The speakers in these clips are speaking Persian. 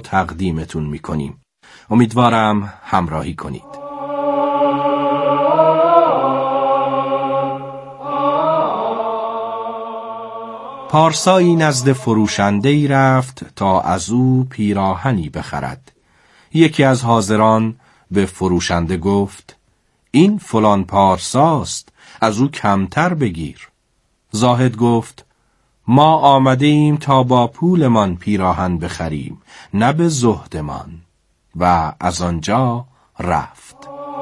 تقدیمتون میکنیم. امیدوارم همراهی کنید. پارسایی نزد فروشنده‌ای رفت تا از او پیراهنی بخرد. یکی از حاضران به فروشنده گفت: این فلان پارساست، از او کمتر بگیر. زاهد گفت: ما آمده ایم تا با پولمان پیراهن بخریم، نه به زهدمان. و از آنجا رفت.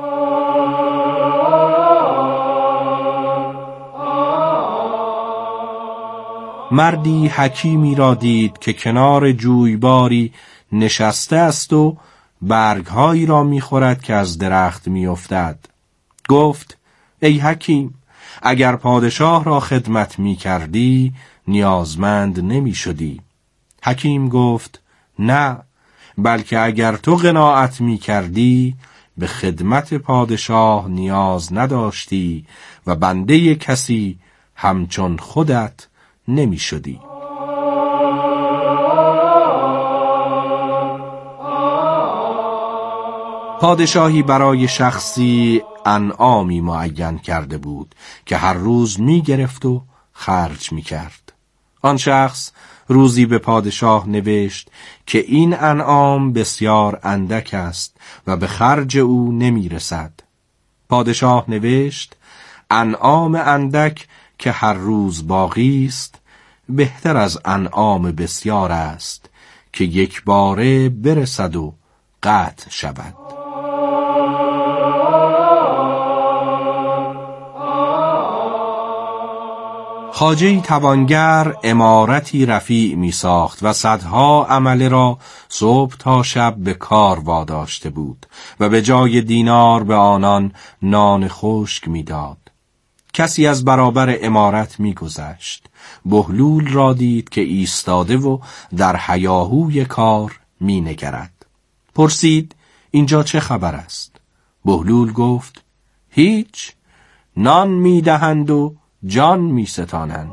مردی حکیمی را دید که کنار جویباری نشسته است و برگهایی را می‌خورد که از درخت می‌افتد. گفت: ای حکیم، اگر پادشاه را خدمت می‌کردی نیازمند نمی‌شدی. حکیم گفت: نه، بلکه اگر تو قناعت می‌کردی به خدمت پادشاه نیاز نداشتی و بنده کسی همچون خودت نمی‌شدی. پادشاهی برای شخصی انعامی معین کرده بود که هر روز می‌گرفت و خرج می‌کرد. آن شخص روزی به پادشاه نوشت که این انعام بسیار اندک است و به خرج او نمی‌رسد. پادشاه نوشت: انعام اندک که هر روز باقی است بهتر از انعام بسیار است که یک باره برسد و قطع شود. خواجه‌ای توانگر عمارتی رفیع می ساخت و صدها عمله را صبح تا شب به کار واداشته بود و به جای دینار به آنان نان خشک می داد. کسی از برابر عمارت می گذشت. بهلول را دید که ایستاده و در هیاهوی کار می نگرد. پرسید: اینجا چه خبر است؟ بهلول گفت: هیچ، نان می دهند و جان می ستانند.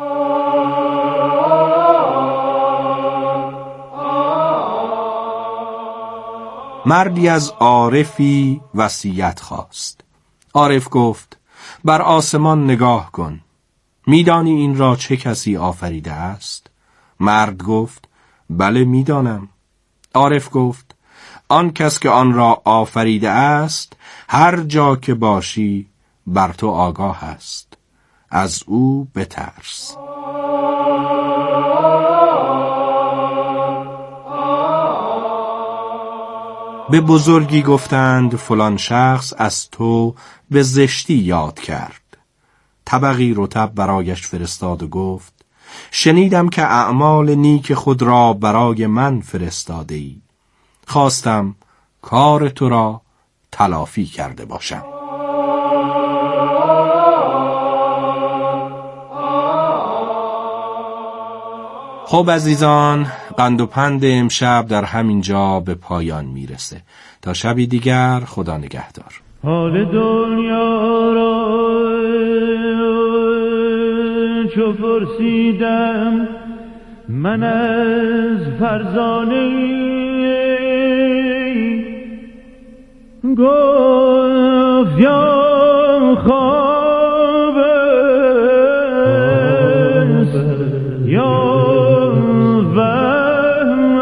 مردی از عارفی وصیت خواست. عارف گفت: بر آسمان نگاه کن، میدانی این را چه کسی آفریده است؟ مرد گفت: بله میدانم. عارف گفت: آن کس که آن را آفریده است هر جا که باشی بر تو آگاه است، از او بترس. به بزرگی گفتند فلان شخص از تو به زشتی یاد کرد. طبقی رطب برایش فرستاد و گفت: شنیدم که اعمال نیک خود را برای من فرستاده ای. خواستم کار تو را تلافی کرده باشم. خب عزیزان، قند و پند امشب در همین جا به پایان میرسه. تا شبی دیگر، خدا نگهدار. حال دنیا را چو پرسیدم من از فرزانه، گفت یا خواب است یا وهم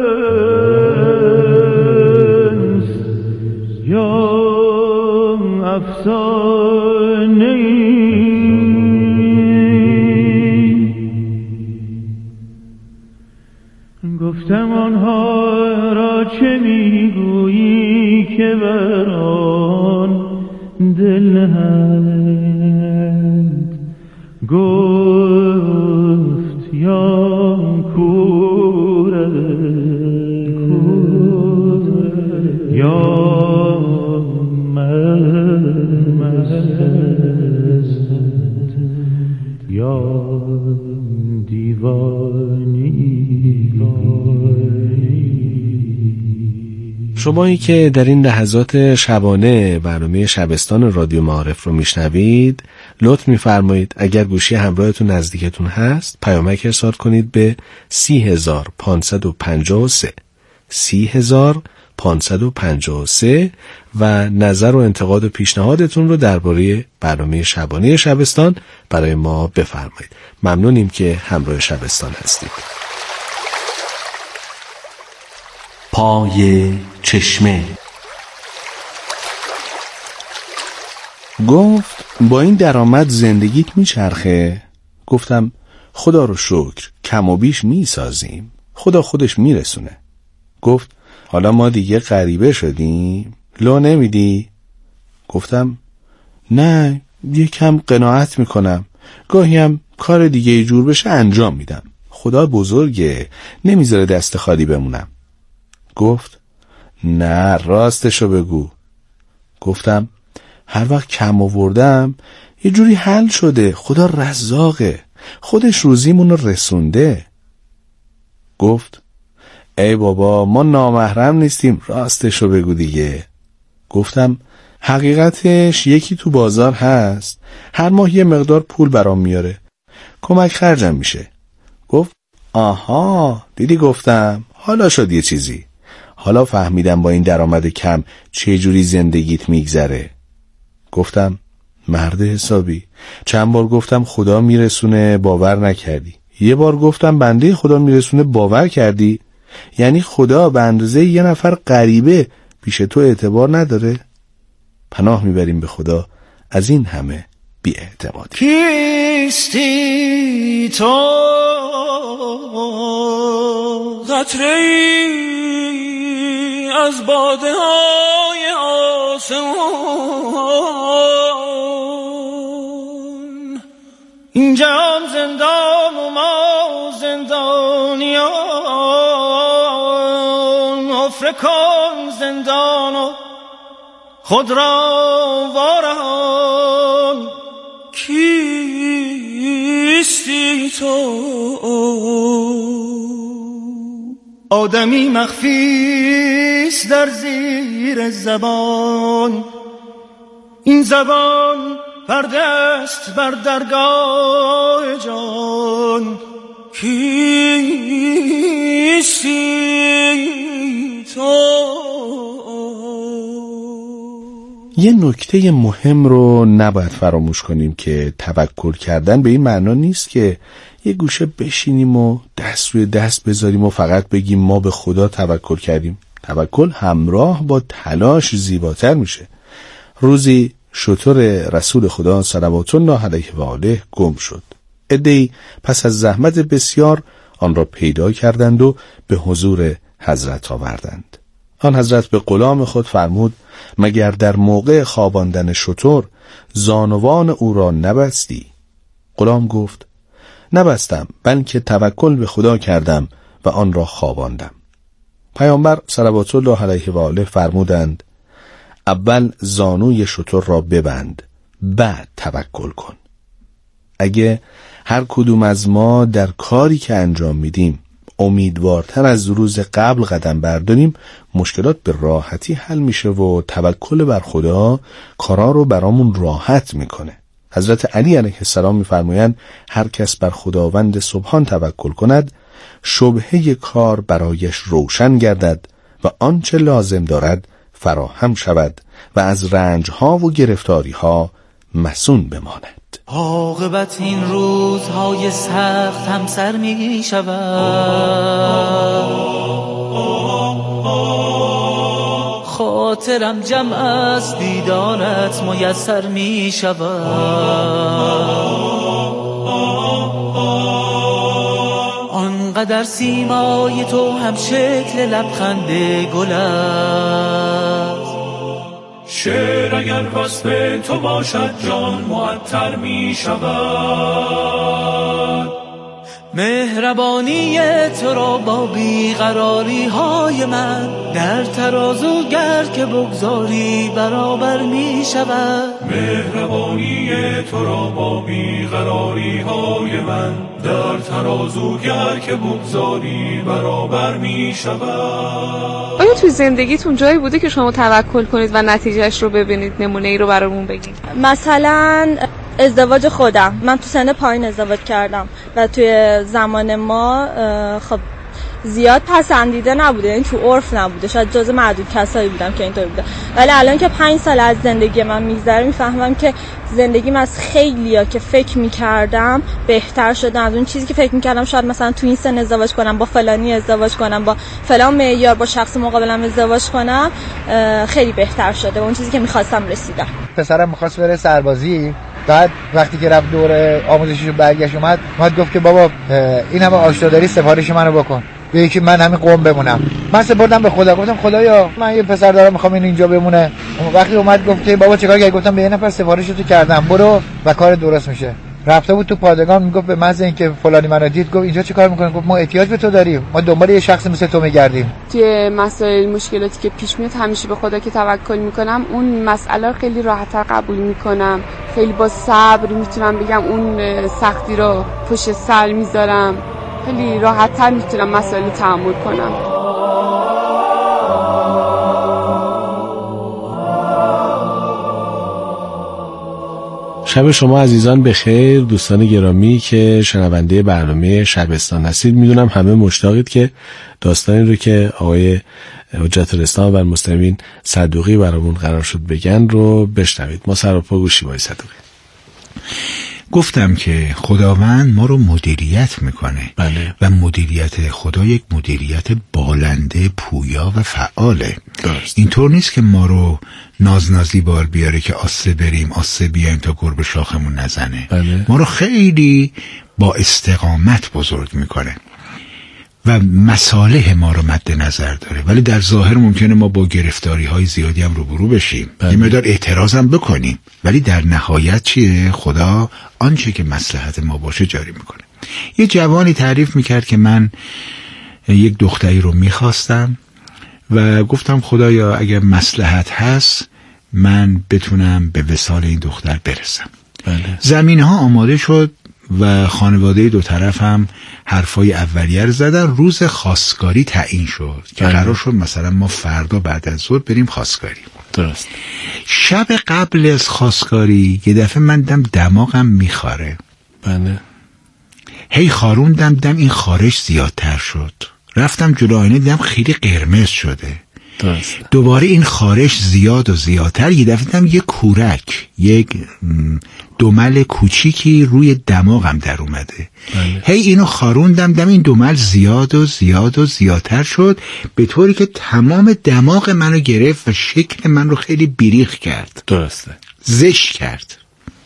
است یا افسانه. گفتم آنها را چه میگویی که بر آن دل نهند؟ گفت یا کور یا مست یا دیوانی. شمایی که در این لحظات شبانه برنامه شبستان رادیو معارف رو میشنوید، لطف میفرمایید اگر گوشی همراهتون نزدیکتون هست پیامک ارسال کنید به 30553 30,553 و نظر و انتقاد و پیشنهادتون رو درباره برنامه شبانه شبستان برای ما بفرمایید. ممنونیم که همراه شبستان هستید. پای چشمه. گفت با این درآمد زندگیت میچرخه؟ گفتم خدا رو شکر کم و بیش میسازیم، خدا خودش میرسونه. گفت حالا ما دیگه غریبه شدیم؟ لو نمیدی؟ گفتم نه، یکم قناعت میکنم، گاهی هم کار دیگه ای جور بشه انجام میدم، خدا بزرگه نمیذاره دست خالی بمونم. گفت نه راستشو بگو. گفتم هر وقت کم آوردم یه جوری حل شده، خدا رزاقه، خودش روزیمون رو رسونده. گفت ای بابا ما نامحرم نیستیم، راستشو بگو دیگه. گفتم حقیقتش یکی تو بازار هست، هر ماه یه مقدار پول برام میاره، کمک خرجم میشه. گفت آها دیدی گفتم، حالا شد یه چیزی، حالا فهمیدم با این درآمد کم چه جوری زندگیت میگذره. گفتم مرد حسابی، چند بار گفتم خدا میرسونه باور نکردی، یه بار گفتم بنده خدا میرسونه باور کردی، یعنی خدا به اندازه یه نفر غریبه پیش تو اعتبار نداره؟ پناه میبریم به خدا از این همه بی‌اعتمادی. کیستی تو قطره‌ای از باده های آسمان، این جهان زندان و ما زندانیان، حفره کن زندان و خود را وارهان. کیستی تو آدمی مخفیست در زیر زبان، این زبان پرده است بر درگاه جان. کیستی تو. یه نکته مهم رو نباید فراموش کنیم که توکل کردن به این معنا نیست که یه گوشه بشینیم و دست روی دست بذاریم و فقط بگیم ما به خدا توکل کردیم. توکل همراه با تلاش زیباتر میشه. روزی شتر رسول خدا صلوات الله علیه و آله گم شد. عده‌ای پس از زحمت بسیار آن را پیدا کردند و به حضور حضرت آوردند. آن حضرت به غلام خود فرمود مگر در موقع خواباندن شتر زانوان او را نبستی؟ غلام گفت نبستم، بلکه توکل به خدا کردم و آن را خواباندم. پیامبر صلوات الله علیه و آله فرمودند اول زانوی شتر را ببند، بعد توکل کن. اگه هر کدوم از ما در کاری که انجام میدیم امیدوارتر از روز قبل قدم برداریم، مشکلات به راحتی حل میشه و توکل بر خدا کارا رو برامون راحت میکنه. حضرت علی علیه السلام میفرمایند هر کس بر خداوند سبحان توکل کند شبهه کار برایش روشن گردد و آنچه لازم دارد فراهم شود و از رنجها و گرفتاریها مسون بماند. عاقبت این روزهای سخت هم سر می شود، خاطرم جمع از دیدارت میسر می شود. آنقدر سیمای تو هم شکل لبخند گل است، شعر اگر وصف تو باشد جان معطر می شود. مهربانی تو را با بیقراری های من در ترازو گر که بگذاری برابر می شود. مهربانی تو را با بیقراری های من در ترازو گر که بگذاری برابر می شود. آیا توی زندگیتون جایی بوده که شما توکل کنید و نتیجهش رو ببینید؟ نمونه ای رو برامون بگید. مثلا ازدواج خودم، من تو سن پایین ازدواج کردم و توی زمان ما خب زیاد پسندیده نبوده، یعنی تو عرف نبوده، شاید جز معدود کسایی بودم که اینطور بوده. ولی الان که 5 سال از زندگی من میگذره میفهمم که زندگیم از خیلیا که فکر میکردم بهتر شده. از اون چیزی که فکر میکردم شاید مثلا تو این سن ازدواج کنم، با فلانی ازدواج کنم، با فلان معیار با شخص مقابلم ازدواج کنم، خیلی بهتر شده. اون چیزی که میخواستم رسیدم. پسرم میخواست بره سربازی، بعد وقتی که رفت دوره آموزشیشو برگشت اومد گفت که بابا این همه آشنا داری سفارش منو بکن، به یکی من همین قم بمونم. من سپردم به خدا، گفتم خدایا من یه پسر دارم میخوام اینجا بمونه. وقتی اومد گفت که بابا چیکار کردی؟ گفتم به یه نفر سفارشتو کردم، برو و کار درست میشه. رفته بود تو پادگان، میگفت به محض اینکه فلانی منو دید گفت اینجا چیکار میکنی؟ گفت ما احتیاج به تو داریم، ما دنبال یه شخص مثل تو میگردیم. توی مسائل مشکلاتی که پیش میاد همیشه به خدا که توکل میکنم، اون مسئله رو خیلی راحت‌تر قبول میکنم، خیلی با صبر میتونم بگم اون سختی رو پشت سر میذارم، خیلی راحت‌تر میتونم مسائل رو تحمل کنم. شب شما عزیزان بخیر. دوستان گرامی که شنونده برنامه شبستان هستید، میدونم همه مشتاقید که داستانی رو که آقای حجت الاسلام و المسلمین صدوقی برامون قرار شد بگن رو بشنوید. ما سراپا گوشی بای صدوقی. گفتم که خداوند ما رو مدیریت میکنه. بله. و مدیریت خدا یک مدیریت بالنده، پویا و فعاله. درست. اینطور نیست که ما رو نازنازی بار بیاره که آسه بریم آسه بیایم تا گربه شاخمون نزنه. بله. ما رو خیلی با استقامت بزرگ میکنه و مصالح ما رو مد نظر داره، ولی در ظاهر ممکنه ما با گرفتاری های زیادی هم روبرو بشیم، یه مقدار اعتراض هم بکنیم، ولی در نهایت چیه؟ خدا آنچه که مصلحت ما باشه جاری میکنه. یه جوانی تعریف میکرد که من یک دختری رو میخواستم و گفتم خدایا اگر مصلحت هست من بتونم به وصال این دختر برسم. بله. زمین ها آماده شد و خانواده دو طرف هم حرفای اولیه رو زدن. روز خواستگاری تعیین شد که قرار شد مثلا ما فردا بعد از ظهر بریم خواستگاری. درست. شب قبل از خواستگاری یه دفعه من دیدم دماغم میخاره. بله. هی خاروندم، دیدم این خارش زیادتر شد. رفتم جلو آینه دیدم خیلی قرمز شده. درست. دوباره این خارش زیاد و زیادتر. یه دفعه دیدم یک کورک، یک دمل کوچیکی روی دماغم در اومده. بله. هی اینو خاروندم، دیدم این دمل زیاد و زیاد و زیادتر شد، به طوری که تمام دماغ منو گرفت و شکل من رو خیلی بیریخ کرد. درسته. زشت کرد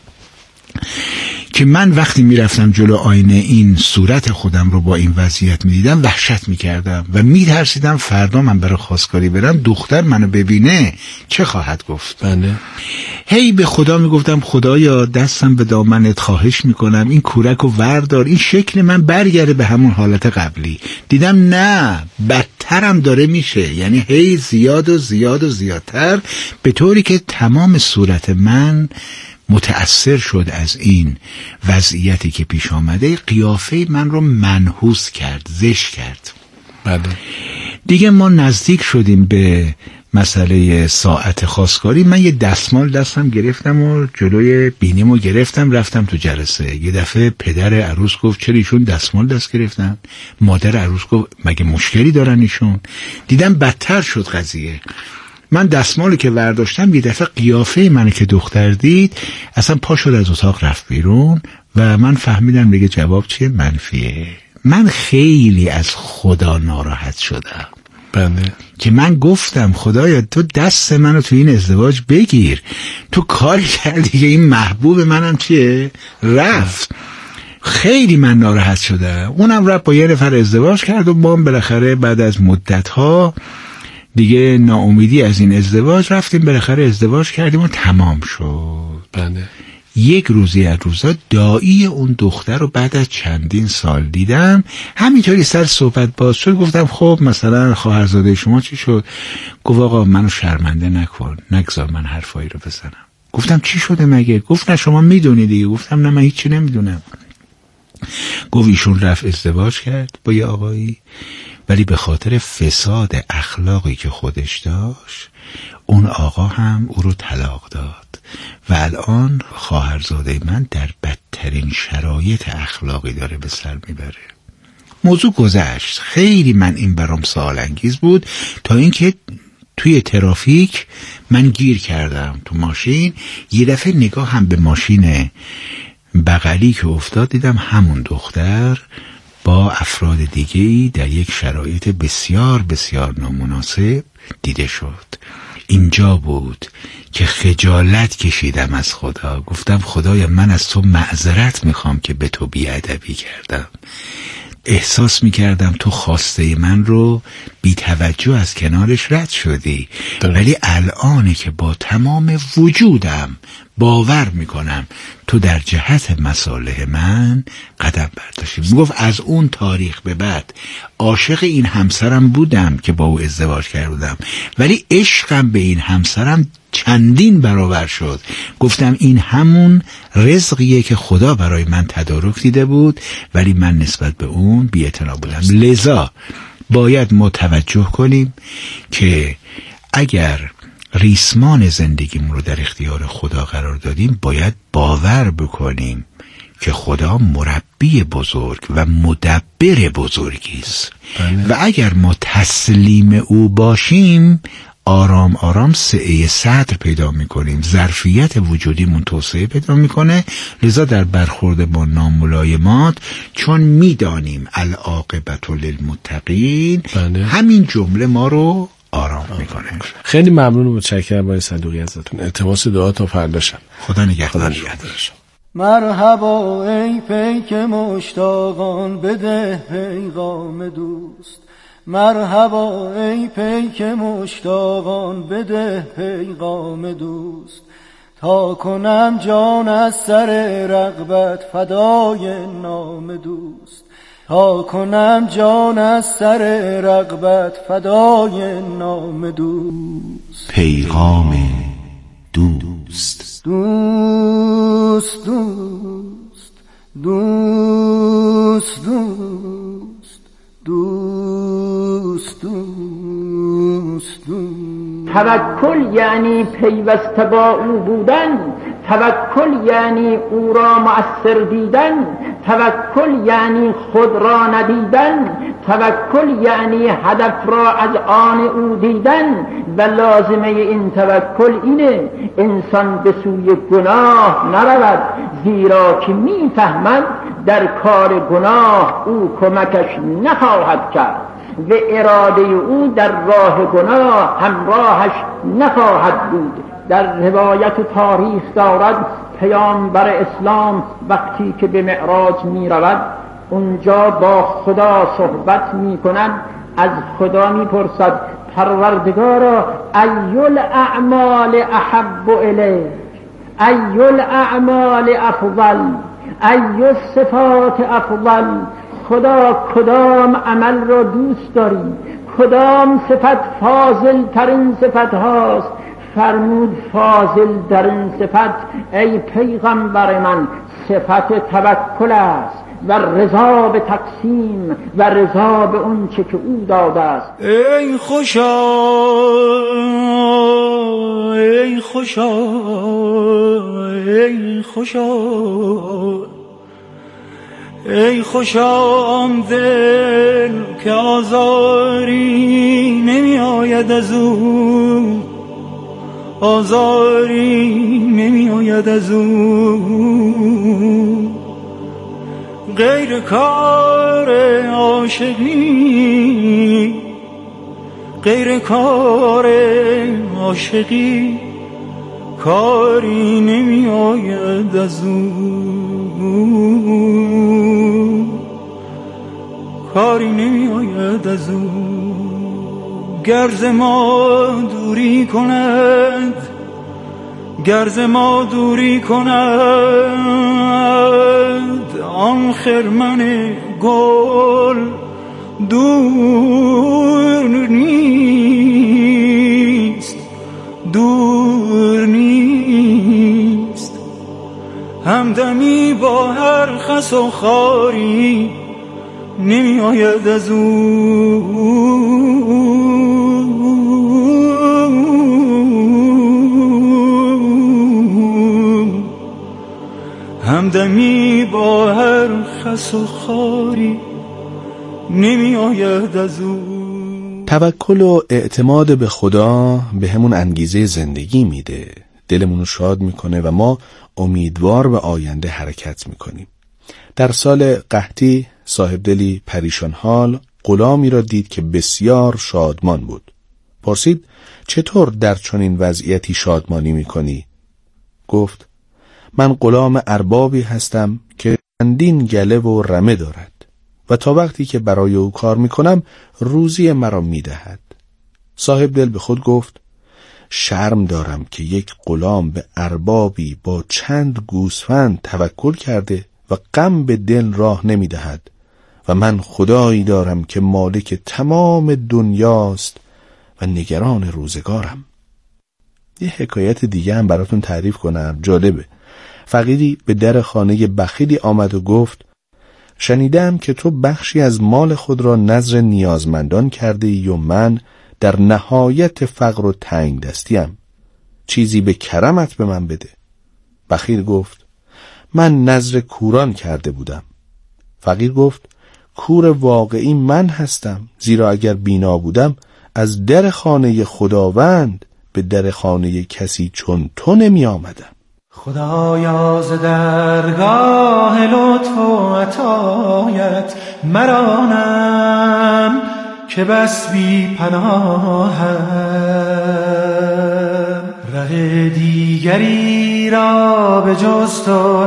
که من وقتی میرفتم جلو آینه این صورت خودم رو با این وضعیت میدیدم وحشت میکردم و میترسیدم فردا من برای خواستگاری برم دختر منو ببینه چه خواهد گفت. بله. هی به خدا میگفتم خدایا دستم به دامنت، خواهش میکنم این کورک رو وردار، این شکل من برگرده به همون حالت قبلی. دیدم نه، بدترم داره میشه، یعنی هی زیاد و زیاد و زیادتر، به طوری که تمام صورت من متأثر شد از این وضعیتی که پیش آمده. قیافه من رو منحوس کرد، زشت کرد. بله. دیگه ما نزدیک شدیم به مسئله ساعت خواستگاری. من یه دستمال دستم گرفتم و جلوی بینیمو گرفتم، رفتم تو جلسه. یه دفعه پدر عروس گفت چرا ایشون دستمال دست گرفتن؟ مادر عروس گفت مگه مشکلی دارن ایشون؟ دیدم بدتر شد قضیه. من دستمالی که ورداشتم یه دفعه قیافه منو که دختر دید اصلا پا شد از اتاق رفت بیرون و من فهمیدم دیگه جواب چیه؟ منفیه. من خیلی از خدا ناراحت شدم. بله. که من گفتم خدایا تو دست منو تو این ازدواج بگیر، تو کاری کردی که این محبوب منم چیه؟ رفت. خیلی من ناراحت شدم. اونم رفت با یه نفر ازدواج کرد و ما بالاخره بعد از مدت‌ها دیگه ناامیدی از این ازدواج رفتیم بالاخره ازدواج کردیم و تمام شد. بله. یک روزی از روزا دایی اون دختر رو بعد از چندین سال دیدم. همینطوری سر صحبت باز شد. گفتم خب مثلا خواهرزاده شما چی شد؟ گفت آقا منو شرمنده نکن، نگذار من حرفایی رو بزنم. گفتم چی شده مگه؟ گفت نه شما میدونی دیگه. گفتم نه من هیچی نمیدونم. گفت ایشون رفت ازدواج کرد با یه آقایی، ولی به خاطر فساد اخلاقی که خودش داشت اون آقا هم او رو طلاق داد و الان خواهرزاده من در بدترین شرایط اخلاقی داره به سر میبره. موضوع گذشت. خیلی من این برام سوال انگیز بود تا اینکه توی ترافیک من گیر کردم تو ماشین. یه دفعه نگاه هم به ماشین بغلی که افتاد، دیدم همون دختر با افراد دیگه‌ای در یک شرایط بسیار بسیار نامناسب دیده شد. اینجا بود که خجالت کشیدم از خدا. گفتم خدایا من از تو معذرت میخوام که به تو بیادبی کردم. احساس میکردم تو خواسته من رو بی توجه از کنارش رد شدی، ولی الانه که با تمام وجودم باور میکنم تو در جهت مصالح من قدم برداشتی. میگفت از اون تاریخ به بعد عاشق این همسرم بودم که با او ازدواج کردم، ولی عشقم به این همسرم چندین برابر شد. گفتم این همون رزقیه که خدا برای من تدارک دیده بود، ولی من نسبت به اون بی‌اعتنا بودم. لذا باید متوجه کنیم که اگر ریسمان زندگیمون رو در اختیار خدا قرار دادیم، باید باور بکنیم که خدا مربی بزرگ و مدبر بزرگی است. و اگر ما تسلیم او باشیم، آرام آرام سعه صدر پیدا میکنیم، ظرفیت وجودیمون توسعه پیدا میکنه. لذا در برخورد با ناملایمات، چون میدانیم العاقبت للمتقین، همین جمله ما رو آرام میکنه. خیلی ممنون و متشکرم آقای صدوقی ازتون. التماس دعا تا فردا شب. خدا نگهدار. مرحبا ای پیک مشتاقان، بده پیغام دوست. مرحبا ای پیک مشتاقان، بده پیغام دوست. تا کنم جان از سر رغبت فدای نام دوست. تا کنم جان از سر رغبت فدای نام دوست. پیغام دوست. دوست دوست دوست دوست دوست دوست دوست. توکل یعنی پیوسته با او بودن، توکل یعنی او را مؤثر دیدن، توکل یعنی خود را ندیدن، توکل یعنی هدف را از آن او دیدن. و لازمه این توکل اینه انسان به سوی گناه نرود، زیرا که میفهمد در کار گناه او کمکش نخواهد کرد و اراده او در راه گناه همراهش نخواهد بود. در روایت تاریخ دارد پیامبر اسلام وقتی که به معراج می رود، اونجا با خدا صحبت می کند، از خدا می پرسد پروردگارا ایل اعمال احب الیک، ایل اعمال افضل، ای صفات افضل. خدا کدام عمل را دوست داری؟ کدام صفت فاضل ترین صفت هاست؟ فرمود فاضل ترین صفت ای پیغمبر من صفت توکل است و رضا به تقسیم و رضا به اون چه که او داده است. ای خوشا ای خوشا ای خوشا ای خوشام دل که آزاری نمی آید از او، آزاری نمی آید از او. غیر کار عاشقی، غیر کار عاشقی کاری نمی آید از او، کاری نمی آید از او. گرز ما دوری کند، گرز ما دوری کند آن خرمن گل دور نیست، دور نیست. همدمی با هر خس و خاری نمی آید از او، همدمی با هر خس و خاری نمی آید از او. توکل و اعتماد به خدا به همون انگیزه زندگی میده، دلمون رو شاد میکنه و ما امیدوار به آینده حرکت میکنیم. در سال قحطی صاحب دلی پریشان حال غلامی را دید که بسیار شادمان بود. پرسید چطور در چنین وضعیتی شادمانی میکنی؟ گفت من غلام اربابی هستم که چندین گله و رمه دارد و تا وقتی که برای او کار میکنم روزی مرا میدهد. صاحب دل به خود گفت شرم دارم که یک غلام به اربابی با چند گوسفند توکل کرده و غم به دل راه نمیدهد و من خدایی دارم که مالک تمام دنیاست و نگران روزگارم. یه حکایت دیگه هم براتون تعریف کنم، جالبه. فقیری به در خانه بخیلی آمد و گفت شنیدم که تو بخشی از مال خود را نذر نیازمندان کرده ای و من در نهایت فقر و تنگ دستیم. چیزی به کرمت به من بده. بخیل گفت من نذر کوران کرده بودم. فقیر گفت کور واقعی من هستم، زیرا اگر بینا بودم از در خانه خداوند به در خانه کسی چون تو نمی آمدم. خدایا ز درگاه لطف و عطایت مرانم که بس بی پناهم، ره دیگری را به جز تو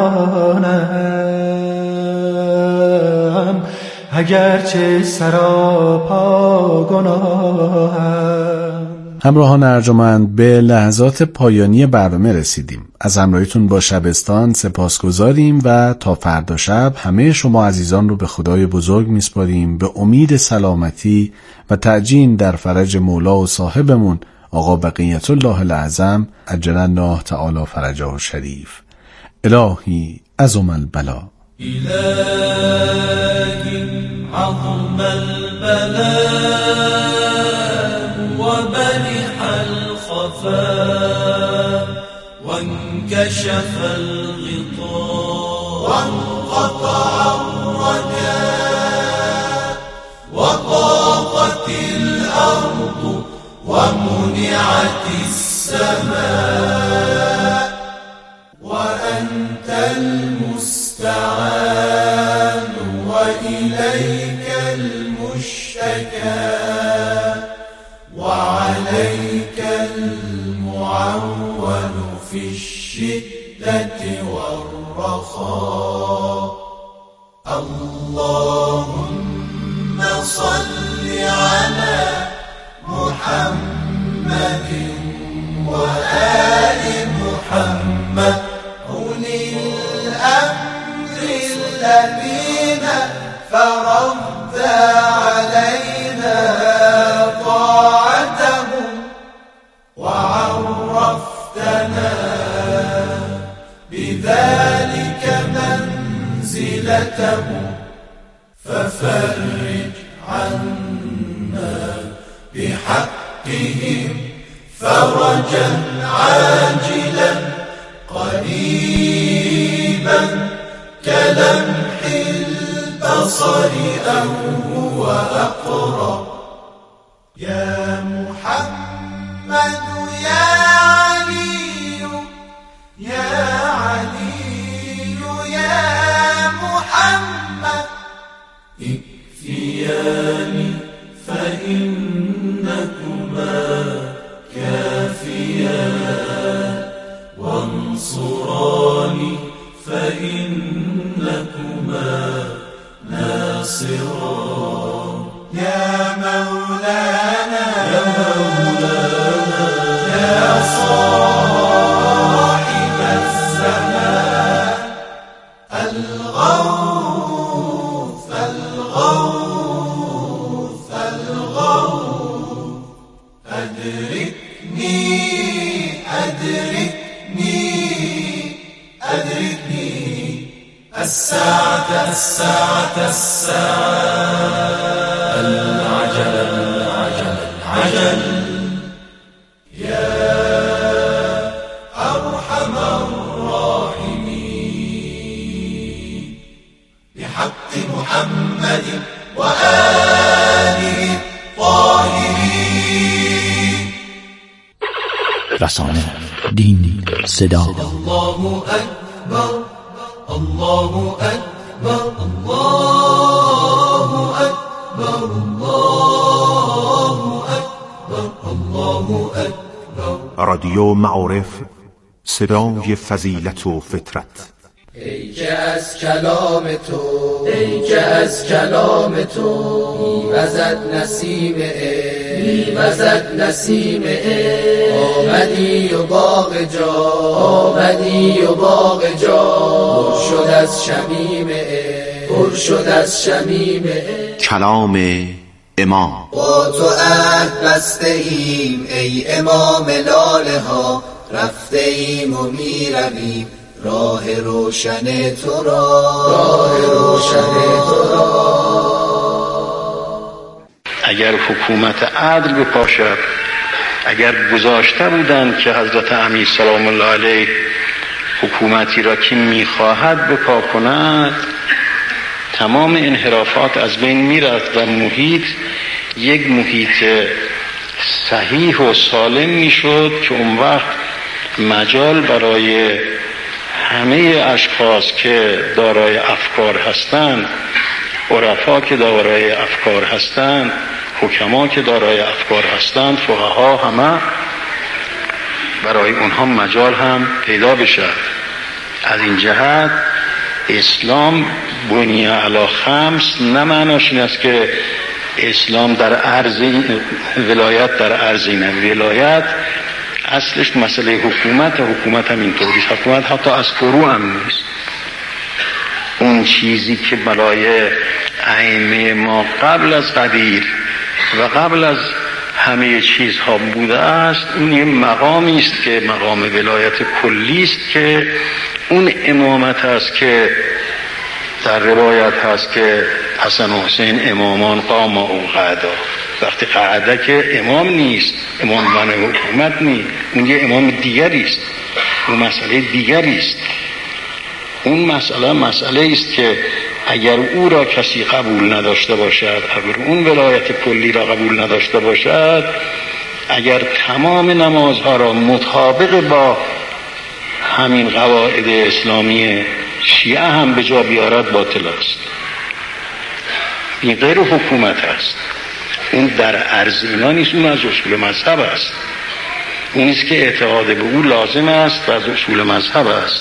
ندانم اگرچه سراپا گناهم. همراهان ارجمند، به لحظات پایانی برنامه رسیدیم. از همراهیتون با شبستان سپاسگزاریم و تا فردا شب همه شما عزیزان رو به خدای بزرگ میسپاریم، به امید سلامتی و تعجیل در فرج مولا و صاحبمون آقا بقیت الله الاعظم عجل الله تعالی فرجه الشریف. الهی عظم البلا. الهی عظم البلا وبرح الخفاء وانكشف الغطاء وانقطع الرجاء وضاقت الأرض ومنعت السماء وأنت المستعان وإليك المشتكى وعليك المعول في الشدة والرخاء. اللهم صل على محمد وآل محمد أولي الأمر الذين فرضت علينا طاعتهم وعرفتنا بذلك منزلتهم ففرج عنا بحقهم فرجا عاجلا قريبا كلمح البصر أو هو أقرب. يا محمد يا علي يا علي يا محمد اكفياني فإنكما كافيان وانصراني فإنكما ناصران. يا مولانا يا مولانا يا صاحب الزمان الغوث الغوث الغوث أدركني أدركني أدركني الساعة الساعة الساعة العجل العجل العجل. يا أرحم الراحمين بحق محمد وآله رسانه، دین، صدا. الله اکبر، الله اکبر، الله اکبر، الله اکبر، الله اکبر. رادیو معارف، صدای فضیلت و فطرت. ای که از کلام تو، ای که از کلام تو میوزد نسیم عشق، میوزد نسیم عشق. آمدی و باغ جا، آمدی و باغ جا پر شد از شمیم عشق، پر شد از شمیم عشق. کلام امام. با تو عهد بسته ایم ای امام لاله ها، رفته ایم و میرویم راه روشن تو را، راه روشن تو را. اگر حکومت عدل بپاشد، اگر گذاشته بودند که حضرت امیر سلام الله علیه حکومتی را که میخواهد بپا کند، تمام انحرافات از بین میرفت و محیط یک محیط صحیح و سالم میشد که اون وقت مجال برای همه اشخاص که دارای افکار هستند، عرفا که دارای افکار هستند، حکما که دارای افکار هستند، فقها، همه برای اونها مجال هم پیدا بشه. از این جهت اسلام بنی علی خمس نه معناش این است که اسلام در عرض ولایت در عرض اینه. ولایت اصلش مسئله حکومت هم اینطوری است. حکومت حتی از فرو هم نیست. اون چیزی که برای ائمه ما قبل از قدیر و قبل از همه چیزها بوده است، اون یه مقامی است که مقام ولایت کلی است که اون امامت است که در روایت هست که حسن و حسین امامان قام او قعدا. وقتی قعده که امام نیست، امام بن حکومت نیست، اون یه امام دیگری است، اون مسئله دیگری است. اون مسئله است که اگر او را کسی قبول نداشته باشد، اگر اون ولایت کلی را قبول نداشته باشد، اگر تمام نمازها را مطابق با همین قواعد اسلامی شیعه هم به جا بیارد، باطل است. این غیر حکومت است. اون در عرض اینا نیست، اون از اصول مذهب است. اون است که اعتقاد به او لازم است و از اصول مذهب است.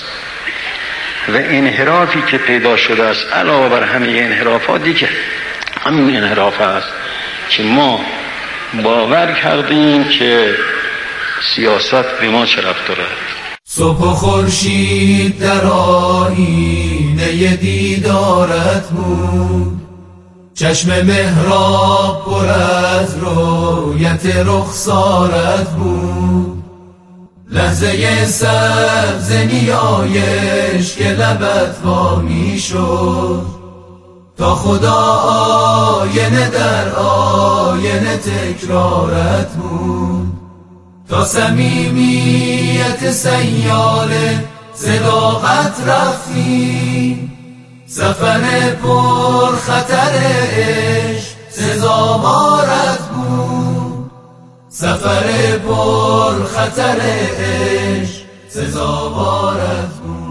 و انحرافی که پیدا شده است علاوه بر همه انحرافاتی که همین انحراف است که ما باور کردیم که سیاست به ما چه ربط دارد. صبح و خورشید در آینه دیدارت بود، چشم محراب پر از رویت رخسارت بود، لحظه سبز نیایش که لبت وا می شد، تا خدا آینه در آینه تکرارت بود، تا صمیمیت سیاله صداقت رفتی، سفر پر خطر عشق سزاوارت بود، سفر پر خطر عشق سزاوارت بود.